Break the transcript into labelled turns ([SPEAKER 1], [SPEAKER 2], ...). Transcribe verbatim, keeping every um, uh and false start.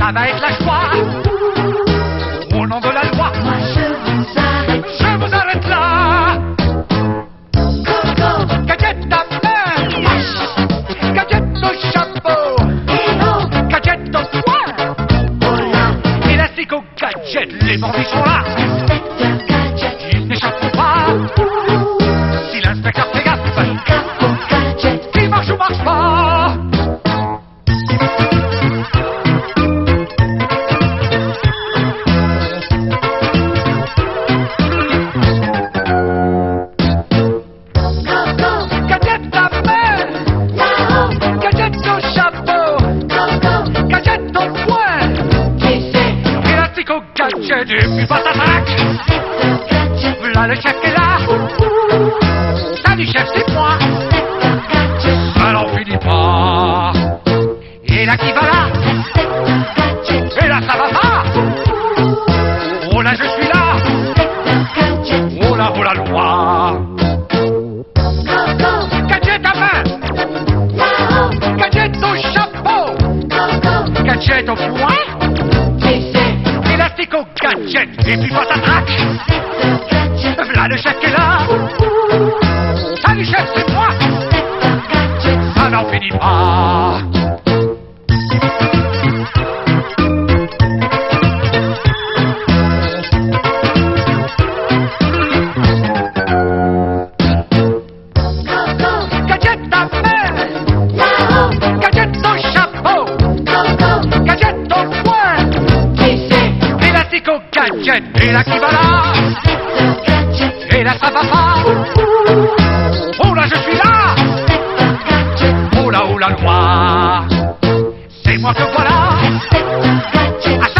[SPEAKER 1] ça va être la joie. Au nom de la loi,
[SPEAKER 2] Moi je vous arrête.
[SPEAKER 1] je vous arrête là.
[SPEAKER 2] Coco,
[SPEAKER 1] Gadget à main, gadget au chapeau,
[SPEAKER 2] hello,
[SPEAKER 1] gadget au poing,
[SPEAKER 2] oh là,
[SPEAKER 1] élastique au gadget, les bandits sont là.
[SPEAKER 2] inspecteur gadget,
[SPEAKER 1] Ils n'échapperont pas. Si l'inspecteur fait gaffe,
[SPEAKER 2] capo gadget,
[SPEAKER 1] il marche ou marche pas.
[SPEAKER 2] Coco,
[SPEAKER 1] Gadget à main,
[SPEAKER 2] là-haut,
[SPEAKER 1] gadget au chapeau,
[SPEAKER 2] Coco,
[SPEAKER 1] gadget au poing,
[SPEAKER 2] qui c'est?
[SPEAKER 1] élastique au gadget, et puis pas d'attaque.
[SPEAKER 2] Inspecteur gadget,
[SPEAKER 1] Là le chef est là. Salut chef, c'est moi.
[SPEAKER 2] inspecteur gadget,
[SPEAKER 1] Ça n'en finit pas. Et là qui va là?
[SPEAKER 2] inspecteur gadget,
[SPEAKER 1] Et là ça va pas. Oh là je suis là.
[SPEAKER 2] inspecteur gadget,
[SPEAKER 1] Oh là oh la loi.
[SPEAKER 2] Coco,
[SPEAKER 1] Gadget à main,
[SPEAKER 2] là-haut,
[SPEAKER 1] gadget au chapeau,
[SPEAKER 2] Coco,
[SPEAKER 1] gadget au poing,
[SPEAKER 2] qui c'est?
[SPEAKER 1] élastique au gadget, et puis pas d'attaque.
[SPEAKER 2] Inspecteur gadget,
[SPEAKER 1] Là le chef qui est là. Salut chef, c'est moi.
[SPEAKER 2] inspecteur gadget,
[SPEAKER 1] Ça n'en finit pas.
[SPEAKER 2] Coco,
[SPEAKER 1] Gadget à main,
[SPEAKER 2] là-haut,
[SPEAKER 1] gadget au chapeau,
[SPEAKER 2] Coco,
[SPEAKER 1] gadget au poing,
[SPEAKER 2] qui c'est?
[SPEAKER 1] élastique au gadget, et là qui va là.
[SPEAKER 2] Inspecteur gadget,
[SPEAKER 1] Et là ça va pas. Oh là je suis là.
[SPEAKER 2] inspecteur gadget,
[SPEAKER 1] Oh là oh la loi. C'est moi que voilà.
[SPEAKER 2] inspecteur gadget,
[SPEAKER 1] À